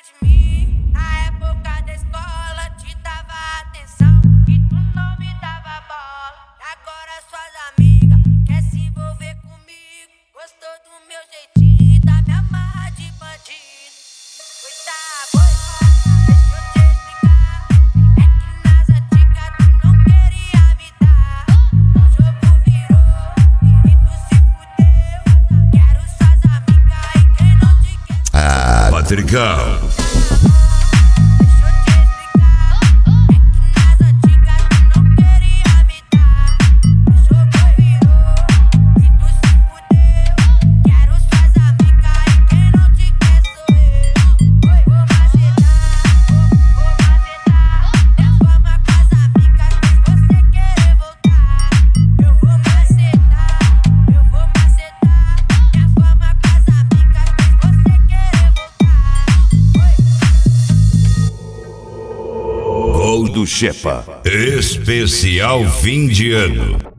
de mim. Na época da escola te dava atenção e tu não me dava bola. E agora suas amigas quer se envolver comigo. Gostou do meu jeitinho, da minha amarra de bandido. Coitado, deixa eu te explicar. É que nas antigas tu não queria me dar. O jogo virou e tu se fudeu. Quero suas amigas e quem não te quer. Patricão. Gol do Xepa, especial fim de ano.